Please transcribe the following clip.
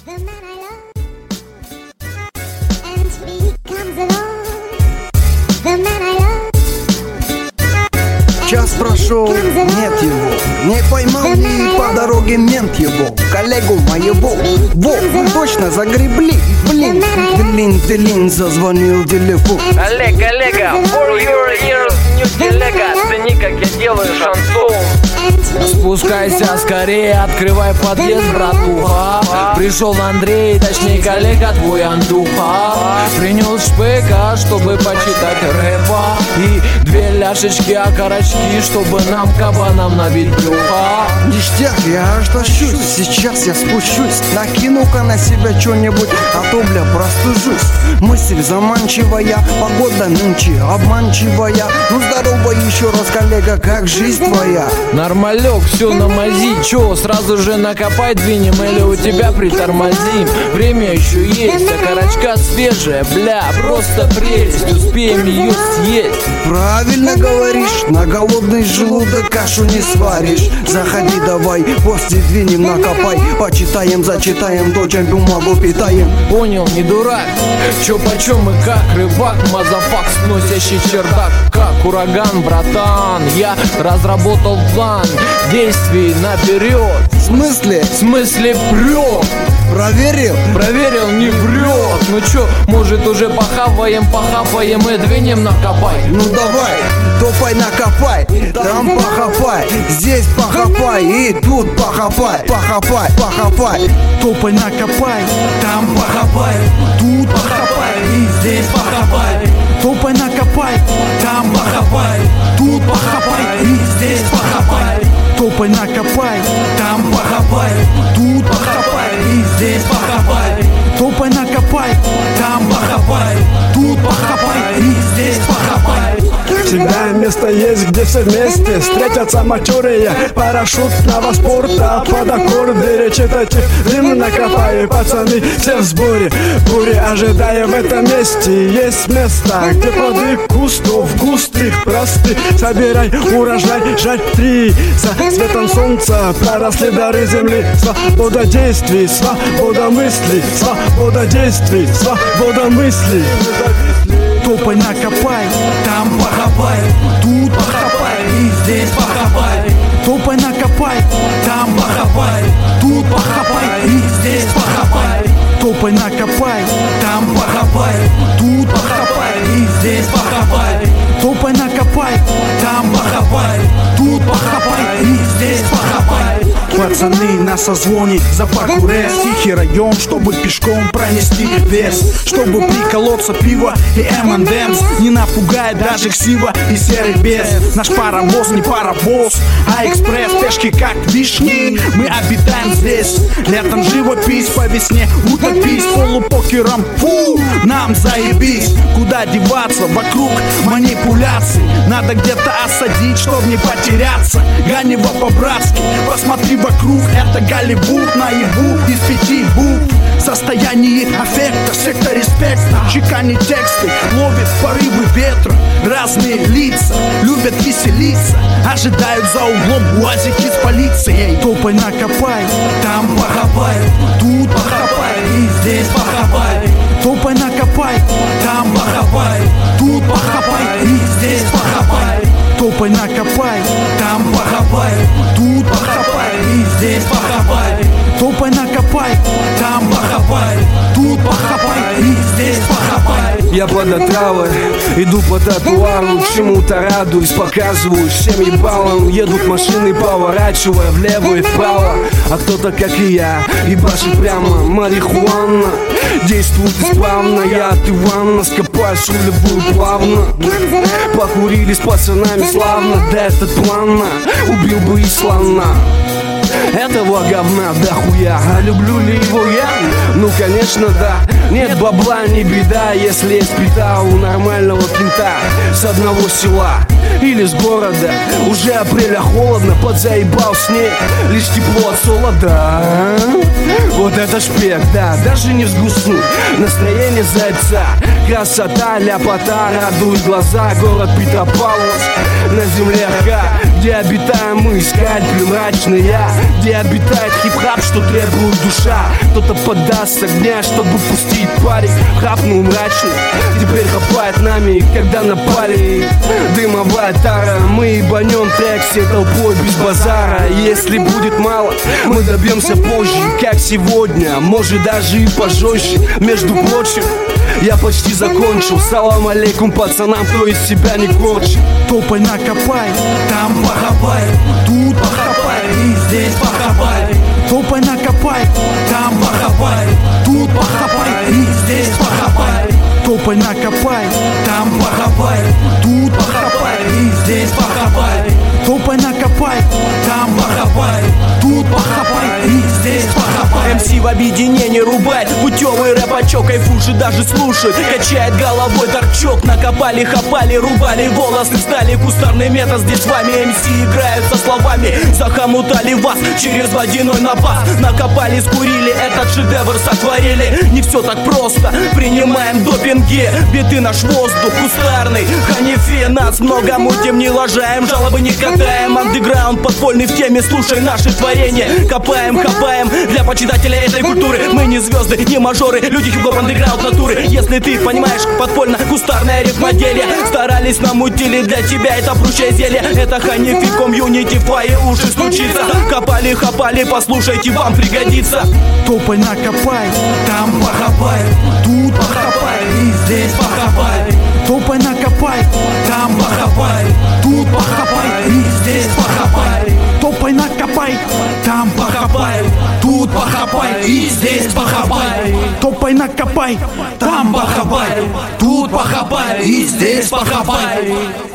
Час прошел, нет его. Не поймал и по дороге мент его. Коллегу моего, точно загребли. Блин, зазвонил телефон. Олег, коллега, for your ears, new телега. Цени, как я делаю шансон. Спускайся скорее, открывай подъезд, братуха. Пришел Андрей, точнее коллега твой Антуха. Принес шпека, чтобы почитать рэпа. И 2 ляшечки окорочки, чтобы нам кабанам набить брюха. Ништяк, я аж тащусь. Сейчас я спущусь. Накину-ка на себя что-нибудь, а то, бля, простужусь. Мысль заманчивая, погода нынче обманчивая. Ну здорово еще раз, коллега, как жизнь твоя? Нормалек, все на мази. Че, сразу же накопай двинем или у тебя притормозим? Время еще есть, а окорочка свежая, бля, просто прелесть. Успеем ее съесть. Правильно говоришь, на голодный желудок кашу не сваришь. Заходи давай, после двинем накопай. Почитаем, зачитаем, дочь бумагу питаем. Понял, не дурак. Че почем и как, рыбак, мазафак, сносящий чердак. Как ураган, братан, я разработал план действий наперед. В смысле? В смысле прет. Проверил? Проверил, не врет. Ну чё, может уже похаваем и двинем накопай. Ну давай, топай накопай. Там похапай, здесь похапай. И тут похапай. Топай накопай, там похапай. Тут похапай, и здесь похапай. Топай накопай, там похапай. Тут похапай, и здесь похапай. Топай накопай, там похапай. Тут похапай, и здесь похапай. Топай накопай, там похапай. Тут похапай, и здесь похапай. Всегда место есть, где все вместе встретятся матерые парашютного спорта. Под аккорды читайте, дым накопай. Пацаны все в сборе, бури ожидая в этом месте. Есть место, где плоды кустов густых простых. Собирай урожай, жарь 3. За светом солнца проросли дары земли. Свобода действий, свобода мыслей. Свобода действий, свобода мыслей. Топай накопай, там похапай. Тут похапай, и здесь похапай. Топай накопай, там похапай. Тут похапай, и здесь похапай. Топай накопай, там похапай. Тут похапай, и здесь похапай. Топай накопай, там похапай. Тут похапай, и здесь похапай. Пацаны на созвоне за парку РЭС. Тихий район, чтобы пешком пронести вес. Чтобы приколоться пиво и M&M's. Не напугает даже ксива и серый бес. Наш паровоз не паровоз, а экспресс. Пешки как вишни, мы обитаем здесь. Летом живопись, по весне утопись. Полупокером, фу, нам заебись. Куда деваться, вокруг манипуляций. Надо где-то осадить, чтоб не потеряться. Ганево по-братски, посмотри вокруг. Это Голливуд, наяву из 5 букв. Состояние аффекта, секта респекта. Чеканит тексты, ловит порывы ветра. Разные лица, любят веселиться. Ожидают за углом уазики с полицией. Топай накопай, там похапай. Тут похапай, и здесь похапай. Топай накопай, там похапай. Тут похапай, и здесь похапай. Топай накопай, там похапай. Тут похапай, и здесь похапай. Топай накопай, там похапай. Тут похапай, и здесь похапай. Я под отравой, иду по тротуару, чему-то радуюсь, показываюсь всем ебалом. Едут машины, поворачивая влево и вправо. А кто-то, как и я, ебашит прямо. Марихуана действует исправно. Я от Ивана скопаюсь в любую плавно. Покурили с пацанами славно. Да этот плавно убил бы и слона. Этого говна дохуя, а люблю ли его я? Ну конечно да. Нет бабла, не беда, если есть пита у нормального кента с одного села или с города. Уже апреля холодно, подзаебал снег, лишь тепло от солода. Вот это шпек, да, даже не взгрустнуть. Настроение зайца, красота, ляпота, радует глаза. Город Петропавловск, на земле река, где обитаем мы, скальпель мрачный я, где обитает хип-хап, что требует душа. Кто-то поддаст огня, чтобы пустить парик, хапнул мрачный, теперь хапает нами, когда напали. Дымовая тара, мы ебанем трек всей толпой без базара. Если будет мало, мы добьемся позже, как сегодня, может даже и пожестче. Между прочим, я почти закончил. Салам алейкум пацанам, кто из себя не корчит. Топай, накопай, там похапай, тут похапай, и здесь похапай. Топай, накопай, там похапай, тут похапай, и здесь похапай. Топай, накопай, там похапай, тут похапай, и здесь похапай. Топай, накопай, там похапай, тут похапай, и здесь похапай. МС в объединении рубает путевый рэпачок, кайфуши даже слушает, качает головой торчок. Накопали, хапали, рубали волосы, стали кустарный метод. Здесь с вами МС играют со словами, захомутали вас через водяной напас. Накопали, скурили, этот шедевр сотворили. Не все так просто, принимаем допинги, биты наш воздух кустарный. Ханифе, нас много мутим, не лажаем, жалобы не катаем. Андеграунд подпольный в теме, слушай наши творения. Копаем, хапаем для почитателя этой культуры. Мы не звезды, не мажоры, люди хип-хоп андеграунд натуры. Если ты понимаешь, подпольно кустарное рифмоделие. Старались, намутили для тебя это прущее зелье. Это Ханифе комьюнити, в твои уши стучится. Копали, хапали, послушайте, вам пригодится. Топай, накопай, там похапай, тут похапай, и здесь похапай. Топай, накопай, там похапай, тут похапай, и здесь похапай. Топай, накопай, там похапай, тут похапай, и здесь похапай. Топай, накопай, там похапай, тут похапай, и здесь похапай.